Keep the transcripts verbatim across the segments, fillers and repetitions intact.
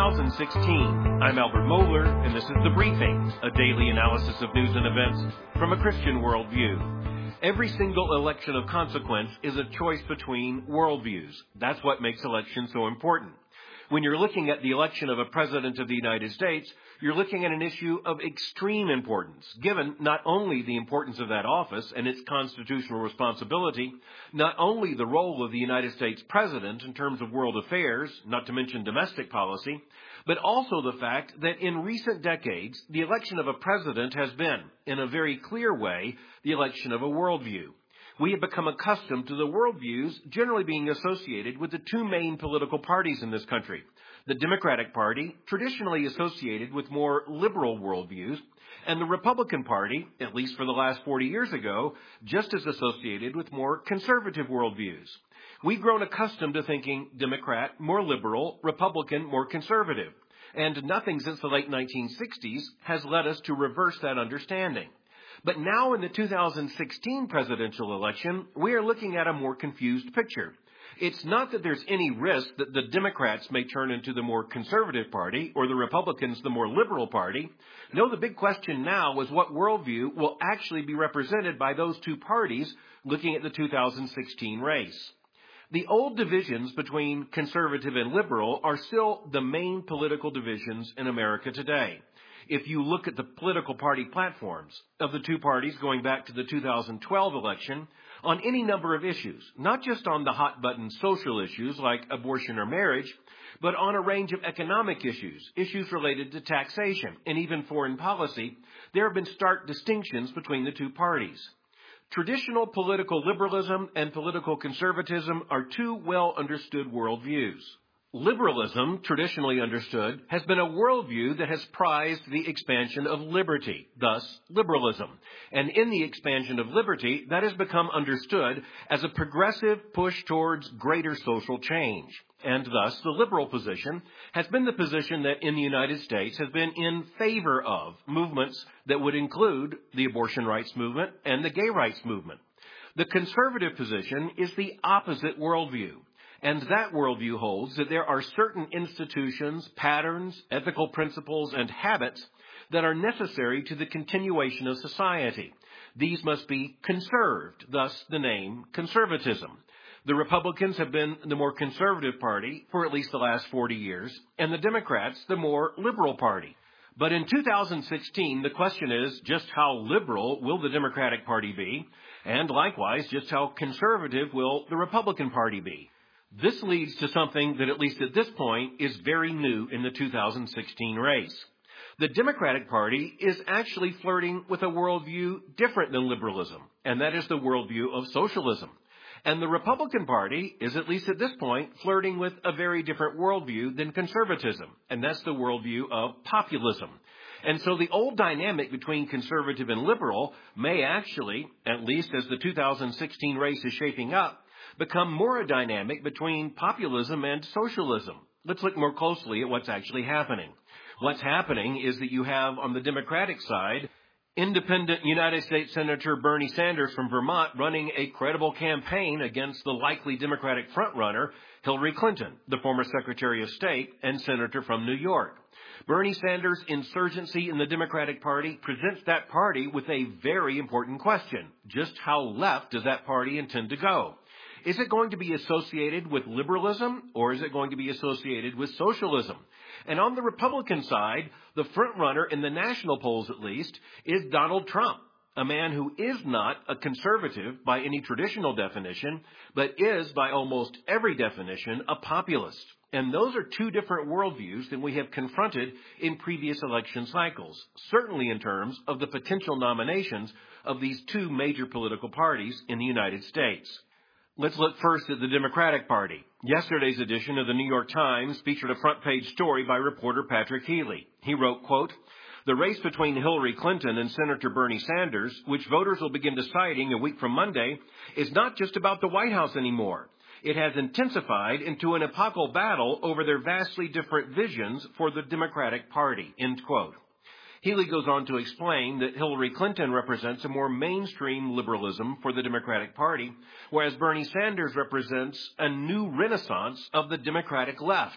thousand sixteen. I'm Albert Mohler, and this is The Briefing, a daily analysis of news and events from a Christian worldview. Every single election of consequence is a choice between worldviews. That's what makes elections so important. When you're looking at the election of a president of the United States, you're looking at an issue of extreme importance, given not only the importance of that office and its constitutional responsibility, not only the role of the United States president in terms of world affairs, not to mention domestic policy, but also the fact that in recent decades, the election of a president has been, in a very clear way, the election of a worldview. We have become accustomed to the worldviews generally being associated with the two main political parties in this country. The Democratic Party, traditionally associated with more liberal worldviews, and the Republican Party, at least for the last forty years ago, just as associated with more conservative worldviews. We've grown accustomed to thinking Democrat, more liberal, Republican, more conservative. And nothing since the late nineteen sixties has led us to reverse that understanding. But now in the two thousand sixteen presidential election, we are looking at a more confused picture. It's not that there's any risk that the Democrats may turn into the more conservative party or the Republicans the more liberal party. No, the big question now is what worldview will actually be represented by those two parties looking at the two thousand sixteen race. The old divisions between conservative and liberal are still the main political divisions in America today. If you look at the political party platforms of the two parties going back to the two thousand twelve election, on any number of issues, not just on the hot-button social issues like abortion or marriage, but on a range of economic issues, issues related to taxation, and even foreign policy, there have been stark distinctions between the two parties. Traditional political liberalism and political conservatism are two well-understood worldviews. Liberalism, traditionally understood, has been a worldview that has prized the expansion of liberty, thus liberalism. And in the expansion of liberty, that has become understood as a progressive push towards greater social change. And thus, the liberal position has been the position that in the United States has been in favor of movements that would include the abortion rights movement and the gay rights movement. The conservative position is the opposite worldview. And that worldview holds that there are certain institutions, patterns, ethical principles, and habits that are necessary to the continuation of society. These must be conserved, thus the name conservatism. The Republicans have been the more conservative party for at least the last forty years, and the Democrats the more liberal party. But in two thousand sixteen, the question is just how liberal will the Democratic Party be, and likewise, just how conservative will the Republican Party be. This leads to something that, at least at this point, is very new in the two thousand sixteen race. The Democratic Party is actually flirting with a worldview different than liberalism, and that is the worldview of socialism. And the Republican Party is, at least at this point, flirting with a very different worldview than conservatism, and that's the worldview of populism. And so the old dynamic between conservative and liberal may actually, at least as the two thousand sixteen race is shaping up, become more a dynamic between populism and socialism. Let's look more closely at what's actually happening. What's happening is that you have on the Democratic side, independent United States Senator Bernie Sanders from Vermont running a credible campaign against the likely Democratic frontrunner, Hillary Clinton, the former Secretary of State and Senator from New York. Bernie Sanders' insurgency in the Democratic Party presents that party with a very important question. Just how left does that party intend to go? Is it going to be associated with liberalism, or is it going to be associated with socialism? And on the Republican side, the frontrunner in the national polls at least is Donald Trump, a man who is not a conservative by any traditional definition, but is by almost every definition a populist. And those are two different worldviews than we have confronted in previous election cycles, certainly in terms of the potential nominations of these two major political parties in the United States. Let's look first at the Democratic Party. Yesterday's edition of the New York Times featured a front-page story by reporter Patrick Healy. He wrote, quote, "The race between Hillary Clinton and Senator Bernie Sanders, which voters will begin deciding a week from Monday, is not just about the White House anymore. It has intensified into an epochal battle over their vastly different visions for the Democratic Party," end quote. Healy goes on to explain that Hillary Clinton represents a more mainstream liberalism for the Democratic Party, whereas Bernie Sanders represents a new renaissance of the Democratic left,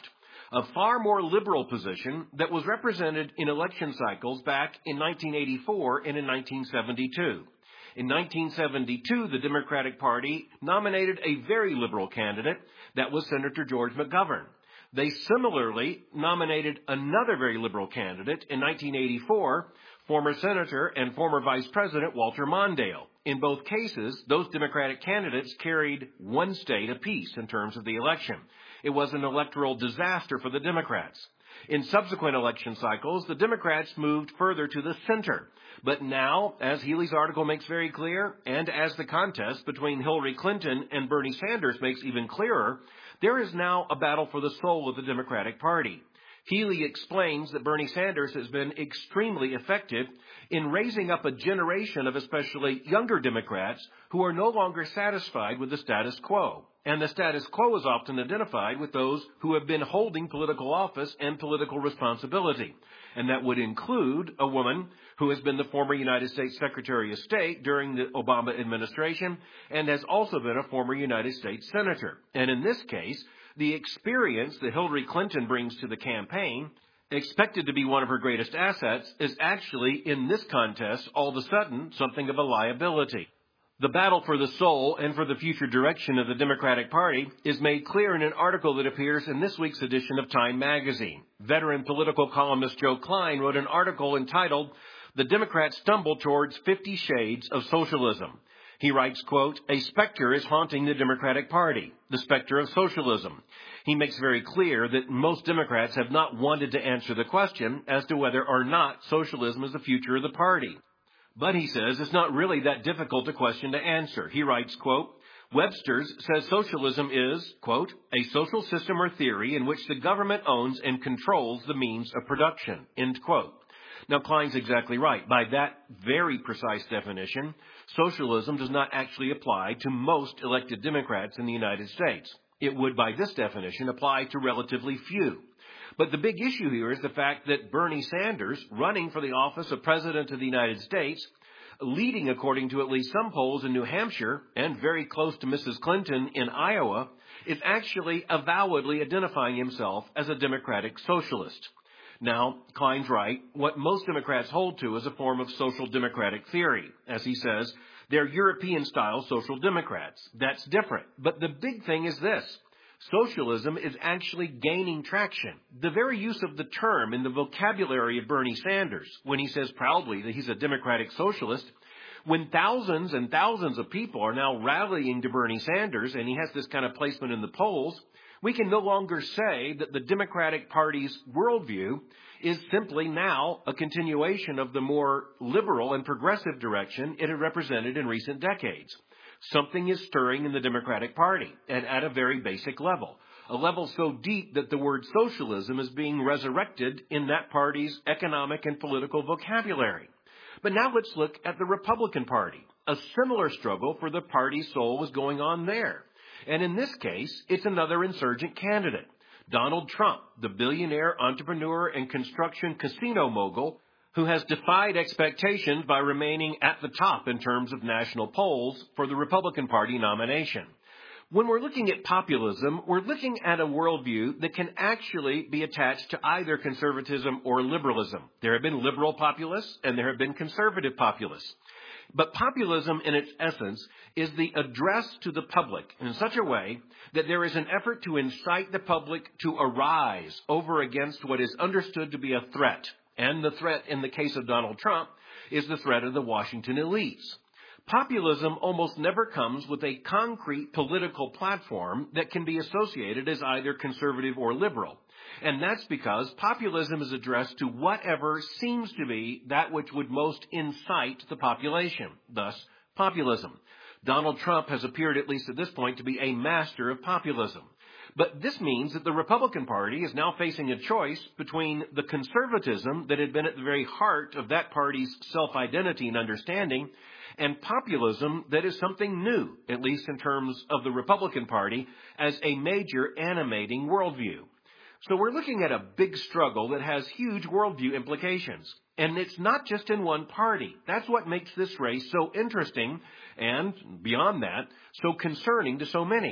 a far more liberal position that was represented in election cycles back in nineteen eighty-four and in nineteen seventy-two. In nineteen seventy-two, the Democratic Party nominated a very liberal candidate, that was Senator George McGovern. They similarly nominated another very liberal candidate in nineteen eighty-four, former Senator and former Vice President Walter Mondale. In both cases, those Democratic candidates carried one state apiece in terms of the election. It was an electoral disaster for the Democrats. In subsequent election cycles, the Democrats moved further to the center. But now, as Healy's article makes very clear, and as the contest between Hillary Clinton and Bernie Sanders makes even clearer, there is now a battle for the soul of the Democratic Party. Healy explains that Bernie Sanders has been extremely effective in raising up a generation of especially younger Democrats who are no longer satisfied with the status quo. And the status quo is often identified with those who have been holding political office and political responsibility. And that would include a woman who has been the former United States Secretary of State during the Obama administration and has also been a former United States Senator. And in this case, the experience that Hillary Clinton brings to the campaign, expected to be one of her greatest assets, is actually, in this contest, all of a sudden, something of a liability. The battle for the soul and for the future direction of the Democratic Party is made clear in an article that appears in this week's edition of Time magazine. Veteran political columnist Joe Klein wrote an article entitled, "The Democrats Stumble Towards fifty Shades of Socialism." He writes, quote, "A specter is haunting the Democratic Party, the specter of socialism." He makes very clear that most Democrats have not wanted to answer the question as to whether or not socialism is the future of the party. But he says it's not really that difficult a question to answer. He writes, quote, "Webster's says socialism is, quote, a social system or theory in which the government owns and controls the means of production," end quote. Now, Klein's exactly right. By that very precise definition, socialism does not actually apply to most elected Democrats in the United States. It would, by this definition, apply to relatively few. But the big issue here is the fact that Bernie Sanders, running for the office of President of the United States, leading according to at least some polls in New Hampshire and very close to Missus Clinton in Iowa, is actually avowedly identifying himself as a democratic socialist. Now, Klein's right. What most Democrats hold to is a form of social democratic theory. As he says, they're European-style social democrats. That's different. But the big thing is this. Socialism is actually gaining traction. The very use of the term in the vocabulary of Bernie Sanders, when he says proudly that he's a democratic socialist, when thousands and thousands of people are now rallying to Bernie Sanders and he has this kind of placement in the polls, we can no longer say that the Democratic Party's worldview is simply now a continuation of the more liberal and progressive direction it had represented in recent decades. Something is stirring in the Democratic Party, and at a very basic level, a level so deep that the word socialism is being resurrected in that party's economic and political vocabulary. But now let's look at the Republican Party. A similar struggle for the party's soul is going on there. And in this case, it's another insurgent candidate, Donald Trump, the billionaire entrepreneur and construction casino mogul who has defied expectations by remaining at the top in terms of national polls for the Republican Party nomination. When we're looking at populism, we're looking at a worldview that can actually be attached to either conservatism or liberalism. There have been liberal populists and there have been conservative populists. But populism, in its essence, is the address to the public in such a way that there is an effort to incite the public to arise over against what is understood to be a threat. And the threat, in the case of Donald Trump, is the threat of the Washington elites. Populism almost never comes with a concrete political platform that can be associated as either conservative or liberal. And that's because populism is addressed to whatever seems to be that which would most incite the population, thus populism. Donald Trump has appeared, at least at this point, to be a master of populism. But this means that the Republican Party is now facing a choice between the conservatism that had been at the very heart of that party's self-identity and understanding and populism that is something new, at least in terms of the Republican Party, as a major animating worldview. So we're looking at a big struggle that has huge worldview implications. And it's not just in one party. That's what makes this race so interesting and, beyond that, so concerning to so many.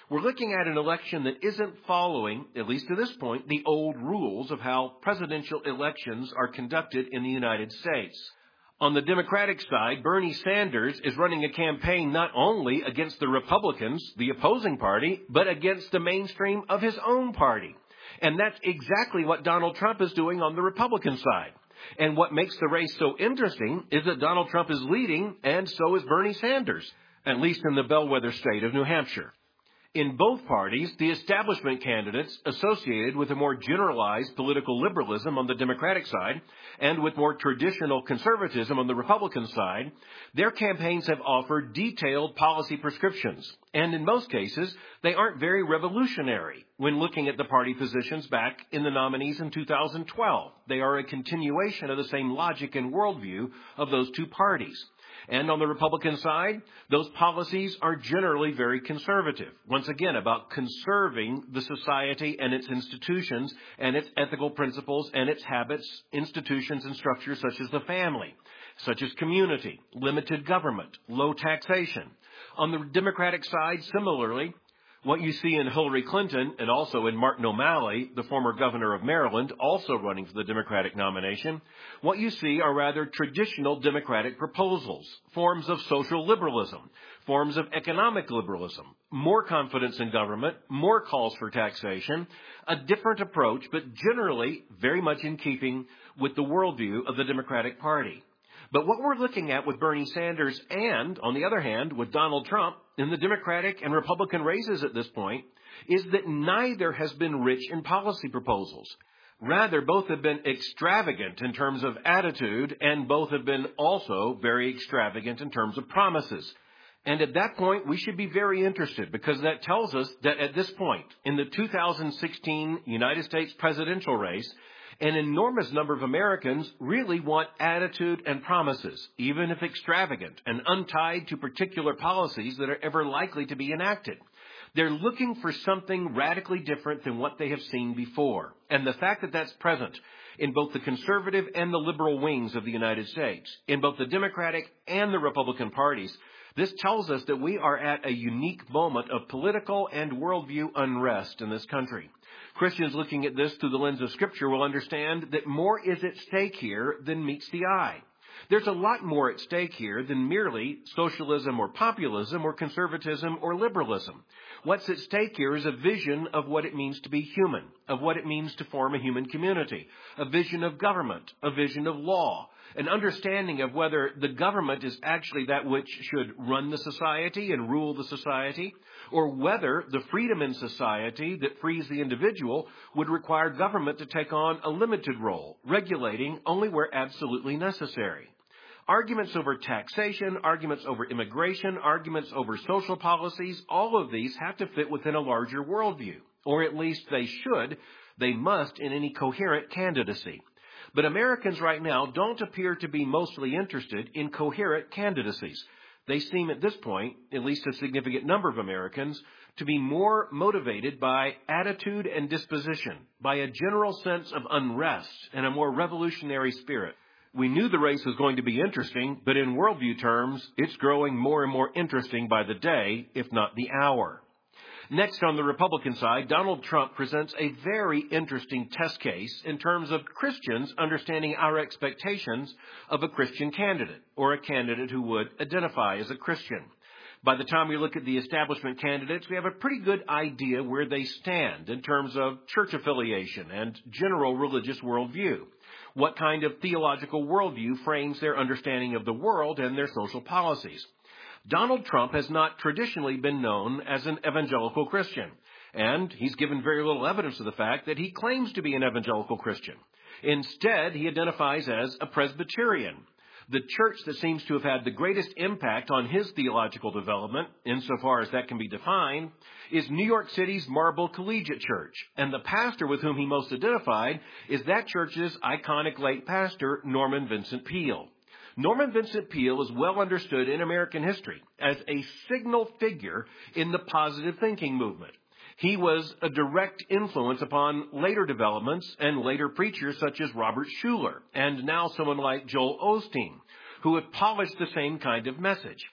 We're looking at an election that isn't following, at least to this point, the old rules of how presidential elections are conducted in the United States. On the Democratic side, Bernie Sanders is running a campaign not only against the Republicans, the opposing party, but against the mainstream of his own party. And that's exactly what Donald Trump is doing on the Republican side. And what makes the race so interesting is that Donald Trump is leading, and so is Bernie Sanders, at least in the bellwether state of New Hampshire. In both parties, the establishment candidates associated with a more generalized political liberalism on the Democratic side and with more traditional conservatism on the Republican side, their campaigns have offered detailed policy prescriptions. And in most cases, they aren't very revolutionary when looking at the party positions back in the nominees in two thousand twelve. They are a continuation of the same logic and worldview of those two parties. And on the Republican side, those policies are generally very conservative. Once again, about conserving the society and its institutions and its ethical principles and its habits, institutions and structures such as the family, such as community, limited government, low taxation. On the Democratic side, similarly, what you see in Hillary Clinton and also in Martin O'Malley, the former governor of Maryland, also running for the Democratic nomination, what you see are rather traditional Democratic proposals, forms of social liberalism, forms of economic liberalism, more confidence in government, more calls for taxation, a different approach, but generally very much in keeping with the worldview of the Democratic Party. But what we're looking at with Bernie Sanders and, on the other hand, with Donald Trump in the Democratic and Republican races at this point is that neither has been rich in policy proposals. Rather, both have been extravagant in terms of attitude, and both have been also very extravagant in terms of promises. And at that point, we should be very interested because that tells us that at this point, in the two thousand sixteen United States presidential race, an enormous number of Americans really want attitude and promises, even if extravagant and untied to particular policies that are ever likely to be enacted. They're looking for something radically different than what they have seen before. And the fact that that's present in both the conservative and the liberal wings of the United States, in both the Democratic and the Republican parties, this tells us that we are at a unique moment of political and worldview unrest in this country. Christians looking at this through the lens of Scripture will understand that more is at stake here than meets the eye. There's a lot more at stake here than merely socialism or populism or conservatism or liberalism. What's at stake here is a vision of what it means to be human, of what it means to form a human community, a vision of government, a vision of law, an understanding of whether the government is actually that which should run the society and rule the society, or whether the freedom in society that frees the individual would require government to take on a limited role, regulating only where absolutely necessary. Arguments over taxation, arguments over immigration, arguments over social policies, all of these have to fit within a larger worldview, or at least they should, they must in any coherent candidacy. But Americans right now don't appear to be mostly interested in coherent candidacies. They seem at this point, at least a significant number of Americans, to be more motivated by attitude and disposition, by a general sense of unrest and a more revolutionary spirit. We knew the race was going to be interesting, but in worldview terms, it's growing more and more interesting by the day, if not the hour. Next, on the Republican side, Donald Trump presents a very interesting test case in terms of Christians understanding our expectations of a Christian candidate or a candidate who would identify as a Christian. By the time we look at the establishment candidates, we have a pretty good idea where they stand in terms of church affiliation and general religious worldview. What kind of theological worldview frames their understanding of the world and their social policies. Donald Trump has not traditionally been known as an evangelical Christian, and he's given very little evidence of the fact that he claims to be an evangelical Christian. Instead, he identifies as a Presbyterian. The church that seems to have had the greatest impact on his theological development, insofar as that can be defined, is New York City's Marble Collegiate Church, and the pastor with whom he most identified is that church's iconic late pastor, Norman Vincent Peale. Norman Vincent Peale is well understood in American history as a signal figure in the positive thinking movement. He was a direct influence upon later developments and later preachers such as Robert Schuller and now someone like Joel Osteen, who have polished the same kind of message.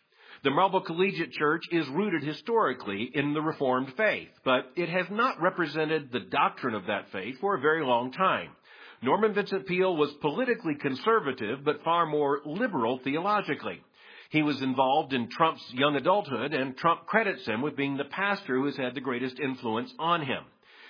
The Marlboro Collegiate Church is rooted historically in the Reformed faith, but it has not represented the doctrine of that faith for a very long time. Norman Vincent Peale was politically conservative, but far more liberal theologically. He was involved in Trump's young adulthood, and Trump credits him with being the pastor who has had the greatest influence on him.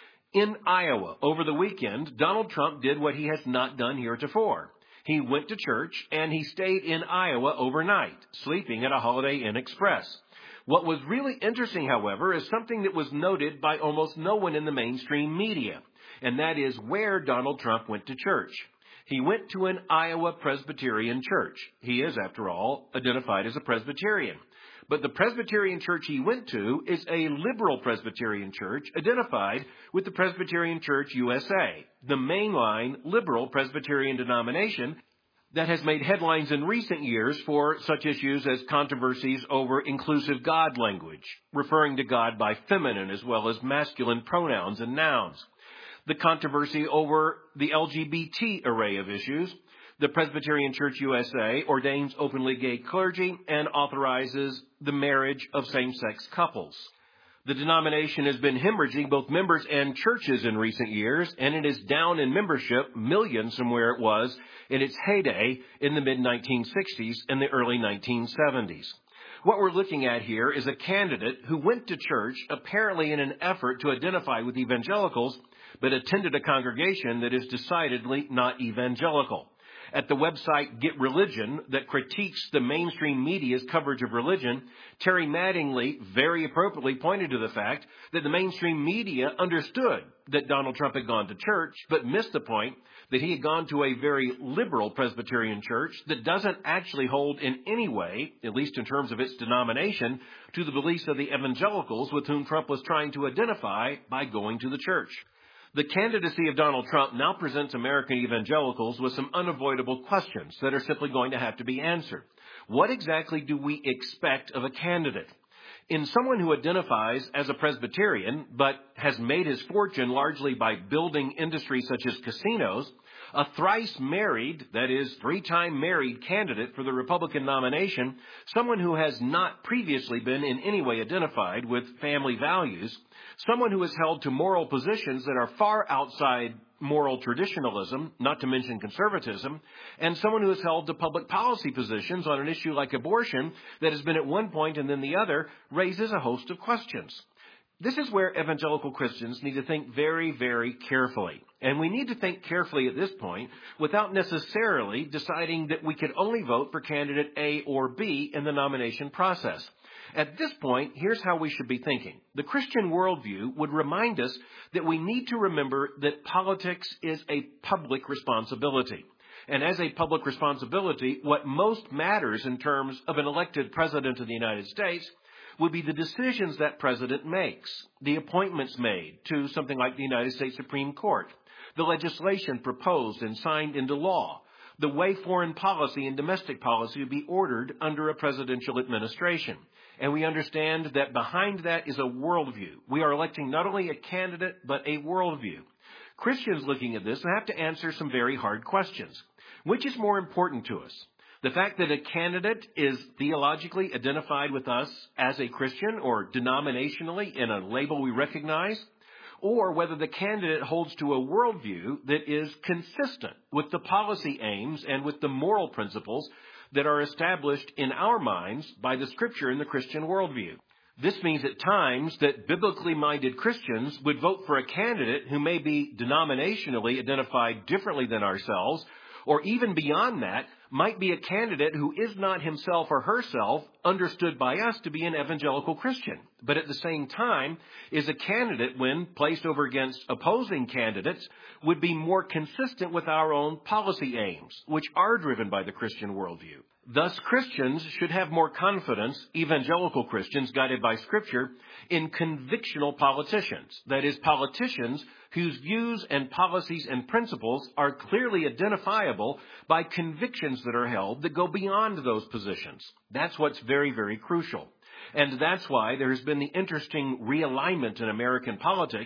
In Iowa, over the weekend, Donald Trump did what he has not done heretofore. He went to church, and he stayed in Iowa overnight, sleeping at a Holiday Inn Express. What was really interesting, however, is something that was noted by almost no one in the mainstream media, and that is where Donald Trump went to church. He went to an Iowa Presbyterian church. He is, after all, identified as a Presbyterian. But the Presbyterian church he went to is a liberal Presbyterian church identified with the Presbyterian Church U S A, the mainline liberal Presbyterian denomination that has made headlines in recent years for such issues as controversies over inclusive God language, referring to God by feminine as well as masculine pronouns and nouns, the controversy over the L G B T array of issues. The Presbyterian Church U S A ordains openly gay clergy and authorizes the marriage of same-sex couples. The denomination has been hemorrhaging both members and churches in recent years, and it is down in membership millions from where it was in its heyday in the mid nineteen sixties and the early nineteen seventies. What we're looking at here is a candidate who went to church apparently in an effort to identify with evangelicals, but attended a congregation that is decidedly not evangelical. At the website Get Religion, that critiques the mainstream media's coverage of religion, Terry Mattingly very appropriately pointed to the fact that the mainstream media understood that Donald Trump had gone to church, but missed the point that he had gone to a very liberal Presbyterian church that doesn't actually hold in any way, at least in terms of its denomination, to the beliefs of the evangelicals with whom Trump was trying to identify by going to the church. The candidacy of Donald Trump now presents American evangelicals with some unavoidable questions that are simply going to have to be answered. What exactly do we expect of a candidate? In someone who identifies as a Presbyterian, but has made his fortune largely by building industries such as casinos, a thrice married, that is, three-time married candidate for the Republican nomination, someone who has not previously been in any way identified with family values, someone who has held to moral positions that are far outside moral traditionalism, not to mention conservatism, and someone who has held to public policy positions on an issue like abortion that has been at one point and then the other, raises a host of questions. This is where evangelical Christians need to think very, very carefully. And we need to think carefully at this point without necessarily deciding that we could only vote for candidate A or B in the nomination process. At this point, here's how we should be thinking. The Christian worldview would remind us that we need to remember that politics is a public responsibility. And as a public responsibility, what most matters in terms of an elected president of the United States would be the decisions that president makes, the appointments made to something like the United States Supreme Court, the legislation proposed and signed into law, the way foreign policy and domestic policy would be ordered under a presidential administration. And we understand that behind that is a worldview. We are electing not only a candidate, but a worldview. Christians looking at this have to answer some very hard questions. Which is more important to us? The fact that a candidate is theologically identified with us as a Christian or denominationally in a label we recognize, or whether the candidate holds to a worldview that is consistent with the policy aims and with the moral principles that are established in our minds by the Scripture in the Christian worldview. This means at times that biblically minded Christians would vote for a candidate who may be denominationally identified differently than ourselves, or even beyond that, might be a candidate who is not himself or herself understood by us to be an evangelical Christian, but at the same time is a candidate when placed over against opposing candidates would be more consistent with our own policy aims, which are driven by the Christian worldview. Thus, Christians should have more confidence, evangelical Christians guided by Scripture, in convictional politicians, that is, politicians whose views and policies and principles are clearly identifiable by convictions that are held that go beyond those positions. That's what's very, very crucial. And that's why there has been the interesting realignment in American politics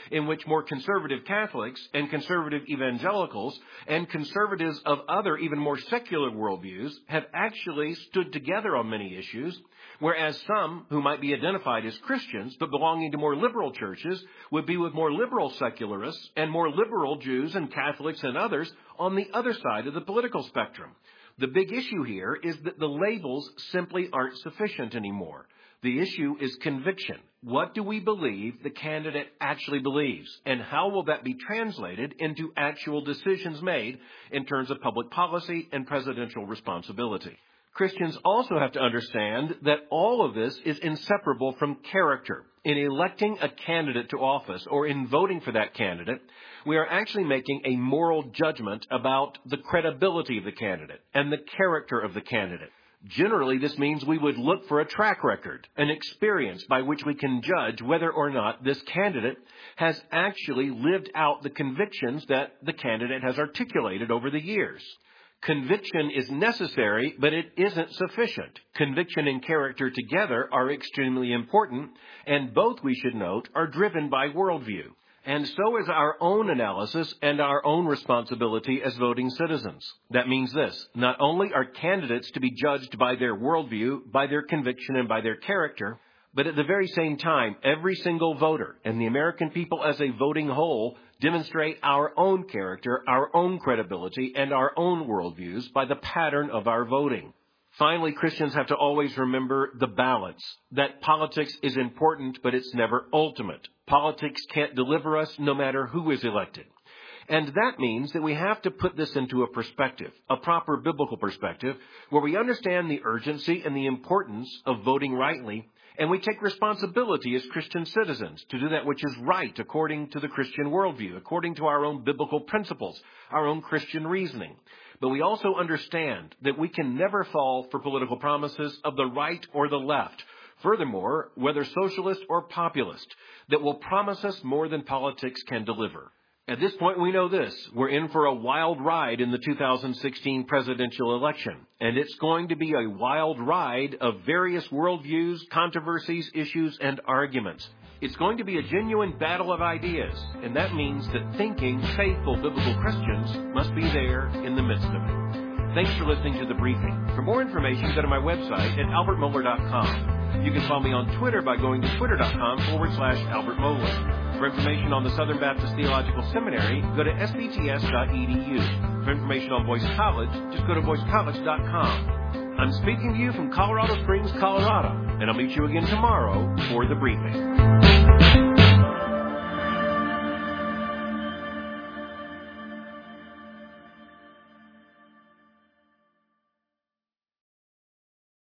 in which more conservative Catholics and conservative evangelicals and conservatives of other, even more secular worldviews have actually stood together on many issues, whereas some who might be identified as Christians but belonging to more liberal churches would be with more liberal secularists and more liberal Jews and Catholics and others on the other side of the political spectrum. The big issue here is that the labels simply aren't sufficient anymore. The issue is conviction. What do we believe the candidate actually believes? And how will that be translated into actual decisions made in terms of public policy and presidential responsibility? Christians also have to understand that all of this is inseparable from character. In electing a candidate to office or in voting for that candidate, we are actually making a moral judgment about the credibility of the candidate and the character of the candidate. Generally, this means we would look for a track record, an experience by which we can judge whether or not this candidate has actually lived out the convictions that the candidate has articulated over the years. Conviction is necessary, but it isn't sufficient. Conviction and character together are extremely important, and both, we should note, are driven by worldview. And so is our own analysis and our own responsibility as voting citizens. That means this: not only are candidates to be judged by their worldview, by their conviction, and by their character, but at the very same time, every single voter and the American people as a voting whole demonstrate our own character, our own credibility, and our own worldviews by the pattern of our voting. Finally, Christians have to always remember the balance, that politics is important, but it's never ultimate. Politics can't deliver us no matter who is elected. And that means that we have to put this into a perspective, a proper biblical perspective, where we understand the urgency and the importance of voting rightly, and we take responsibility as Christian citizens to do that which is right according to the Christian worldview, according to our own biblical principles, our own Christian reasoning. But we also understand that we can never fall for political promises of the right or the left. Furthermore, whether socialist or populist, that will promise us more than politics can deliver. At this point, we know this: we're in for a wild ride in the two thousand sixteen presidential election. And it's going to be a wild ride of various worldviews, controversies, issues, and arguments. It's going to be a genuine battle of ideas. And that means that thinking, faithful biblical Christians must be there in the midst of it. Thanks for listening to The Briefing. For more information, go to my website at albert mohler dot com. You can follow me on Twitter by going to twitter.com forward slash Albert Mohler. For information on the Southern Baptist Theological Seminary, go to s b t s dot e d u. For information on Voice College, just go to voice college dot com. I'm speaking to you from Colorado Springs, Colorado, and I'll meet you again tomorrow for The Briefing.